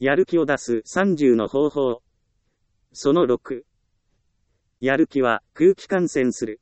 やる気を出す30の方法。その6。やる気は空気感染する。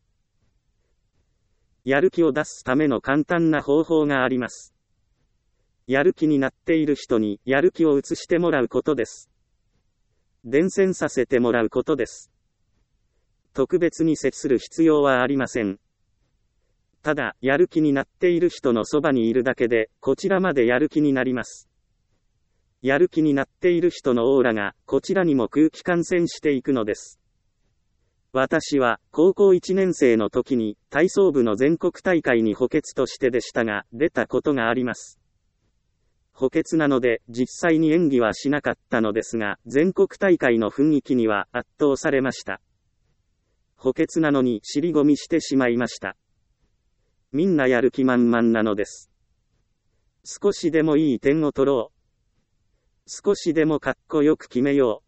やる気を出すための簡単な方法があります。やる気になっている人にやる気を移してもらうことです。伝染させてもらうことです。特別に接する必要はありません。ただ、やる気になっている人のそばにいるだけで、こちらまでやる気になります。やる気になっている人のオーラが、こちらにも空気感染していくのです。私は、高校1年生の時に、体操部の全国大会に補欠としてでしたが、出たことがあります。補欠なので、実際に演技はしなかったのですが、全国大会の雰囲気には圧倒されました。補欠なのに尻込みしてしまいました。みんなやる気満々なのです。少しでもいい点を取ろう。少しでもかっこよく決めよう。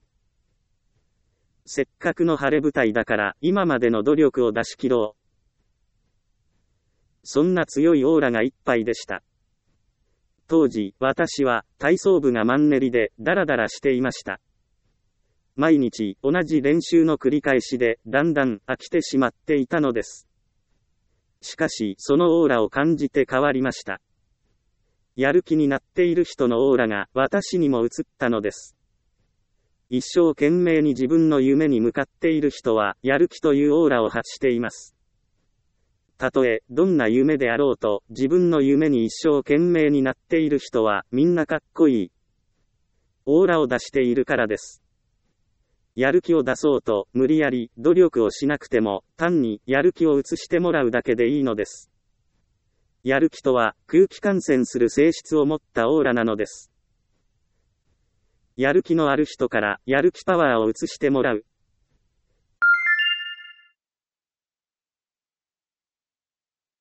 せっかくの晴れ舞台だから今までの努力を出し切ろう。そんな強いオーラがいっぱいでした。当時、私は体操部がマンネリでダラダラしていました。毎日同じ練習の繰り返しでだんだん飽きてしまっていたのです。しかし、そのオーラを感じて変わりました。やる気になっている人のオーラが私にも移ったのです。一生懸命に自分の夢に向かっている人は、やる気というオーラを発しています。たとえ、どんな夢であろうと、自分の夢に一生懸命になっている人は、みんなかっこいい。オーラを出しているからです。やる気を出そうと、無理やり、努力をしなくても、単に、やる気を移してもらうだけでいいのです。やる気とは、空気感染する性質を持ったオーラなのです。やる気のある人から、やる気パワーを移してもらう。